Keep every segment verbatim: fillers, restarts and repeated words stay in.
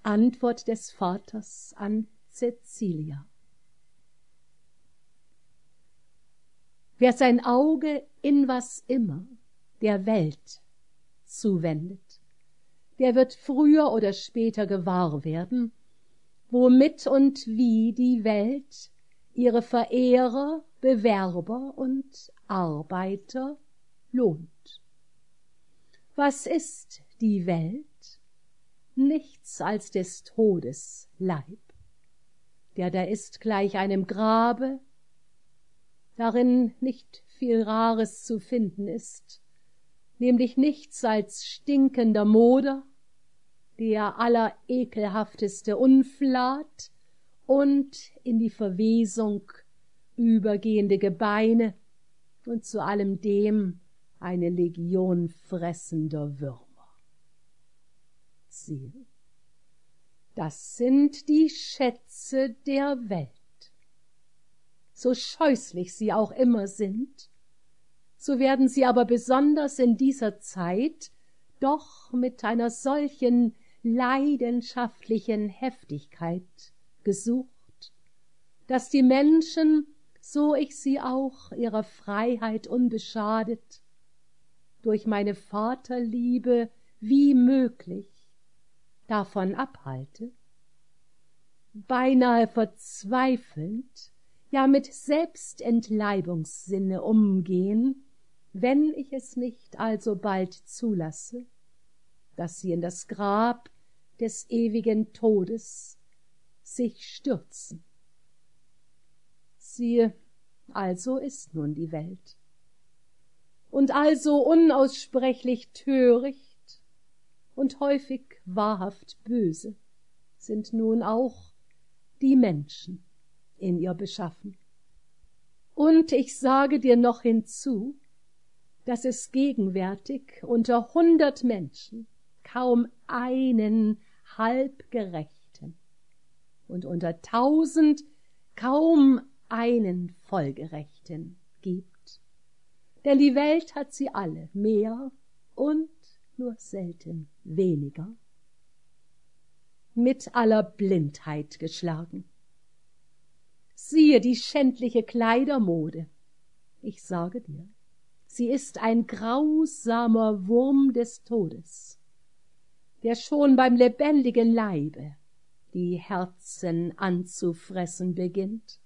Antwort des Vaters an Cäcilia. Wer sein Auge in was immer der Welt zuwendet, der wird früher oder später gewahr werden, womit und wie die Welt ihre Verehrer, Bewerber und Arbeiter lohnt. Was ist die Welt? Nichts als des Todes Leib, der da ist gleich einem Grabe, darin nicht viel Rares zu finden ist, nämlich nichts als stinkender Moder, der allerekelhafteste Unflat und in die Verwesung übergehende Gebeine und zu allem dem eine Legion fressender Würmer. Siehe, das sind die Schätze der Welt. So scheußlich sie auch immer sind, so werden sie aber besonders in dieser Zeit doch mit einer solchen leidenschaftlichen Heftigkeit gesucht, dass die Menschen, so ich sie auch ihrer Freiheit unbeschadet, durch meine Vaterliebe wie möglich davon abhalte, beinahe verzweifelnd, ja mit Selbstentleibungssinne umgehen, wenn ich es nicht alsobald zulasse, dass sie in das Grab des ewigen Todes sich stürzen. Siehe, also ist nun die Welt. Und also unaussprechlich töricht und häufig wahrhaft böse sind nun auch die Menschen in ihr beschaffen. Und ich sage dir noch hinzu, dass es gegenwärtig unter hundert Menschen kaum einen halbgerechten und unter tausend kaum einen vollgerechten gibt. Denn die Welt hat sie alle mehr und nur selten weniger mit aller Blindheit geschlagen. Siehe die schändliche Kleidermode. Ich sage dir, sie ist ein grausamer Wurm des Todes, der schon beim lebendigen Leibe die Herzen anzufressen beginnt.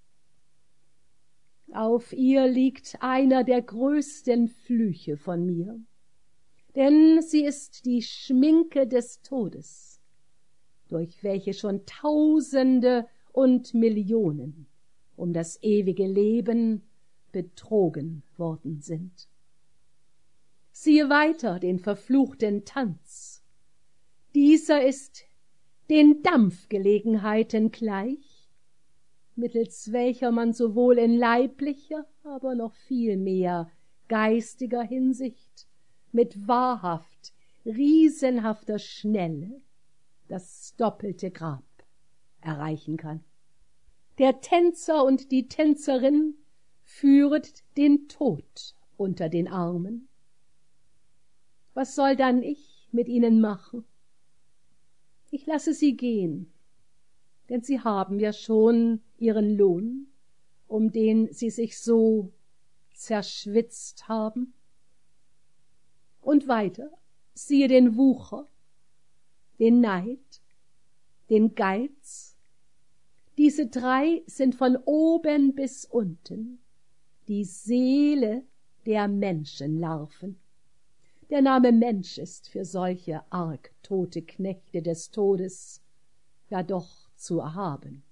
Auf ihr liegt einer der größten Flüche von mir, denn sie ist die Schminke des Todes, durch welche schon Tausende und Millionen um das ewige Leben betrogen worden sind. Siehe weiter den verfluchten Tanz. Dieser ist den Dampfgelegenheiten gleich, mittels welcher man sowohl in leiblicher, aber noch viel mehr geistiger Hinsicht mit wahrhaft riesenhafter Schnelle das doppelte Grab erreichen kann. Der Tänzer und die Tänzerin führet den Tod unter den Armen. Was soll dann ich mit ihnen machen? Ich lasse sie gehen, denn sie haben ja schon ihren Lohn, um den sie sich so zerschwitzt haben. Und weiter, siehe den Wucher, den Neid, den Geiz. Diese drei sind von oben bis unten die Seele der Menschenlarven. Der Name Mensch ist für solche arg tote Knechte des Todes ja doch zu erhaben.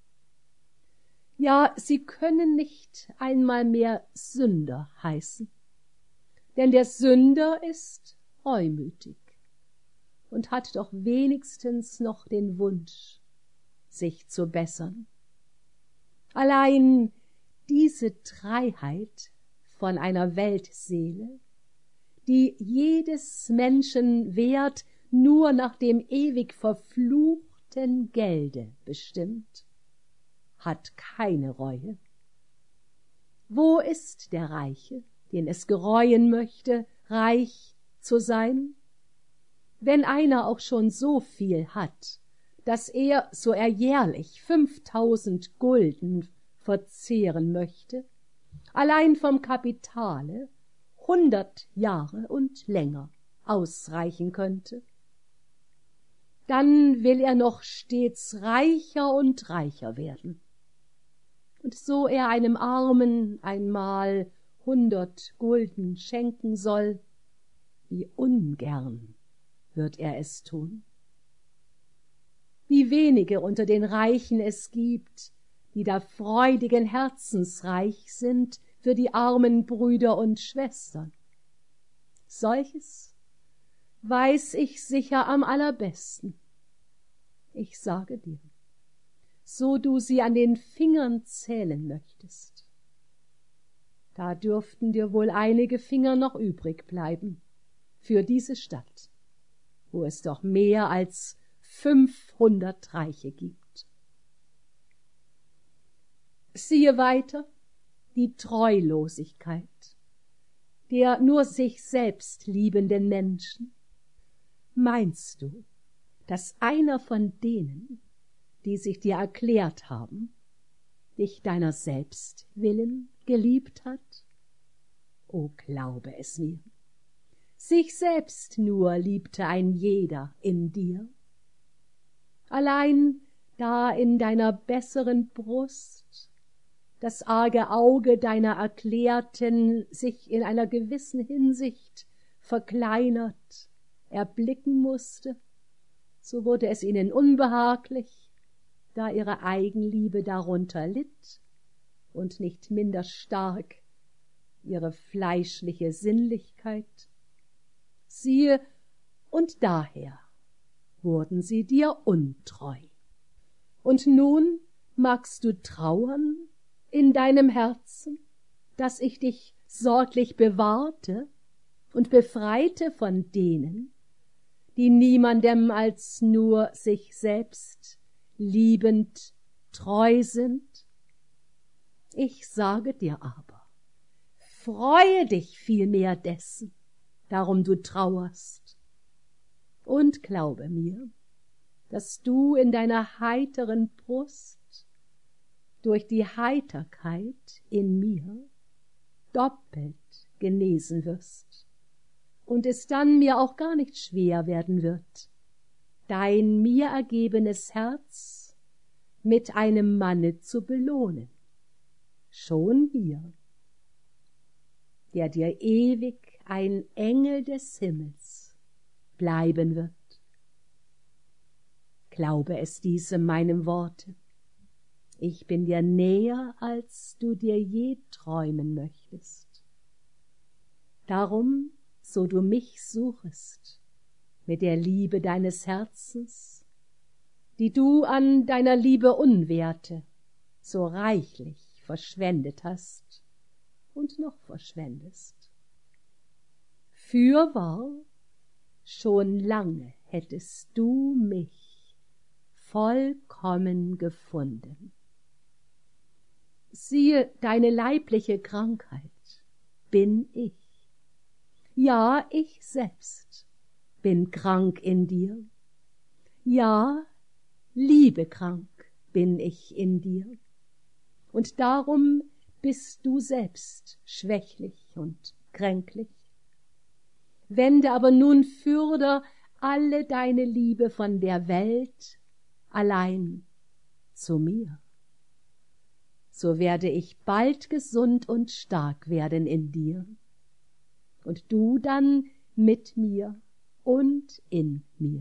Ja, sie können nicht einmal mehr Sünder heißen, denn der Sünder ist reumütig und hat doch wenigstens noch den Wunsch, sich zu bessern. Allein diese Dreiheit von einer Weltseele, die jedes Menschen Wert nur nach dem ewig verfluchten Gelde bestimmt, hat keine Reue. Wo ist der Reiche, den es gereuen möchte, reich zu sein? Wenn einer auch schon so viel hat, dass er, so er jährlich fünftausend Gulden verzehren möchte, allein vom Kapitale hundert Jahre und länger ausreichen könnte. Dann will er noch stets reicher und reicher werden. Und so er einem Armen einmal hundert Gulden schenken soll, wie ungern wird er es tun. Wie wenige unter den Reichen es gibt, die da freudigen Herzens reich sind für die armen Brüder und Schwestern. Solches weiß ich sicher am allerbesten. Ich sage dir, so du sie an den Fingern zählen möchtest, da dürften dir wohl einige Finger noch übrig bleiben für diese Stadt, wo es doch mehr als fünfhundert Reiche gibt. Siehe weiter die Treulosigkeit der nur sich selbst liebenden Menschen. Meinst du, dass einer von denen, die sich dir erklärt haben, dich deiner selbst willen geliebt hat? O, glaube es mir, sich selbst nur liebte ein jeder in dir. Allein da in deiner besseren Brust das arge Auge deiner Erklärten sich in einer gewissen Hinsicht verkleinert erblicken mußte, so wurde es ihnen unbehaglich, da ihre Eigenliebe darunter litt und nicht minder stark ihre fleischliche Sinnlichkeit. Siehe, und daher wurden sie dir untreu. Und nun magst du trauern in deinem Herzen, dass ich dich sorglich bewahrte und befreite von denen, die niemandem als nur sich selbst liebend treu sind? Ich sage dir aber, freue dich vielmehr dessen, darum du trauerst, und glaube mir, dass du in deiner heiteren Brust durch die Heiterkeit in mir doppelt genesen wirst und es dann mir auch gar nicht schwer werden wird, dein mir ergebenes Herz mit einem Manne zu belohnen, schon hier, der dir ewig ein Engel des Himmels bleiben wird. Glaube es diesem meinem Worte. Ich bin dir näher, als du dir je träumen möchtest. Darum, so du mich suchest, mit der Liebe deines Herzens, die du an deiner Liebe Unwerte so reichlich verschwendet hast und noch verschwendest. Fürwahr, schon lange hättest du mich vollkommen gefunden. Siehe, deine leibliche Krankheit bin ich. Ja, ich selbst bin krank in dir. Ja, liebekrank bin ich in dir. Und darum bist du selbst schwächlich und kränklich. Wende aber nun fürder alle deine Liebe von der Welt allein zu mir. So werde ich bald gesund und stark werden in dir, und du dann mit mir und in mir.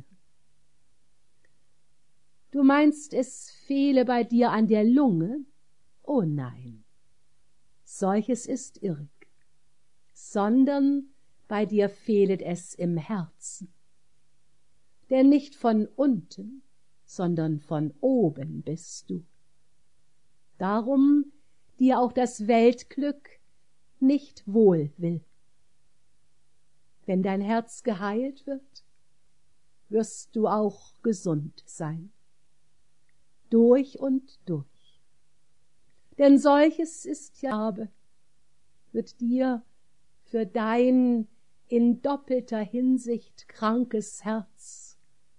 Du meinst, es fehle bei dir an der Lunge? Oh nein, solches ist irrig, sondern bei dir fehlet es im Herzen. Denn nicht von unten, sondern von oben bist du. Darum dir auch das Weltglück nicht wohl will. Wenn dein Herz geheilt wird, wirst du auch gesund sein, durch und durch. Denn solches ist ja Gabe, wird dir für dein in doppelter Hinsicht krankes Herz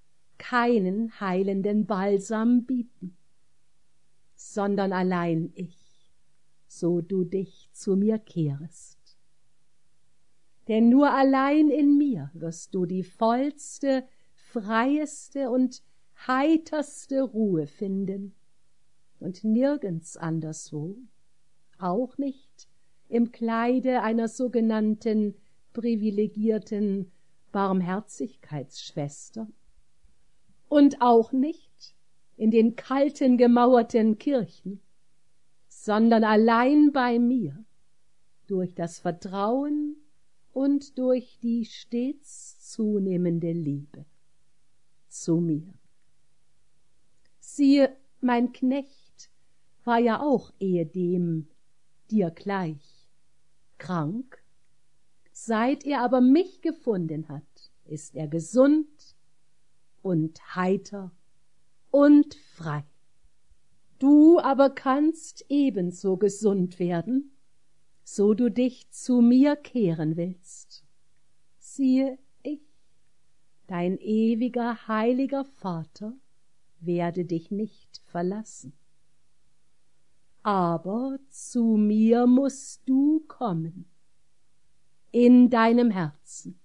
keinen heilenden Balsam bieten, sondern allein ich, so du dich zu mir kehrest. Denn nur allein in mir wirst du die vollste, freieste und heiterste Ruhe finden und nirgends anderswo, auch nicht im Kleide einer sogenannten privilegierten Barmherzigkeitsschwester und auch nicht in den kalten gemauerten Kirchen, sondern allein bei mir, durch das Vertrauen und durch die stets zunehmende Liebe zu mir. Siehe, mein Knecht war ja auch ehedem dir gleich krank. Seit er aber mich gefunden hat, ist er gesund und heiter und frei. Du aber kannst ebenso gesund werden, so du dich zu mir kehren willst. Siehe, ich, dein ewiger, heiliger Vater, werde dich nicht verlassen. Aber zu mir musst du kommen, in deinem Herzen.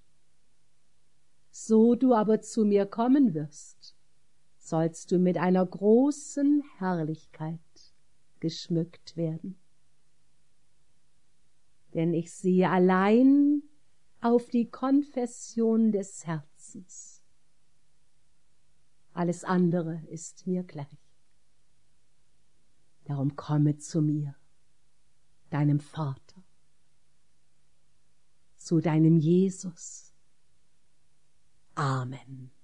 So du aber zu mir kommen wirst, sollst du mit einer großen Herrlichkeit geschmückt werden. Denn ich sehe allein auf die Konfession des Herzens. Alles andere ist mir gleich. Darum komme zu mir, deinem Vater, zu deinem Jesus. Amen.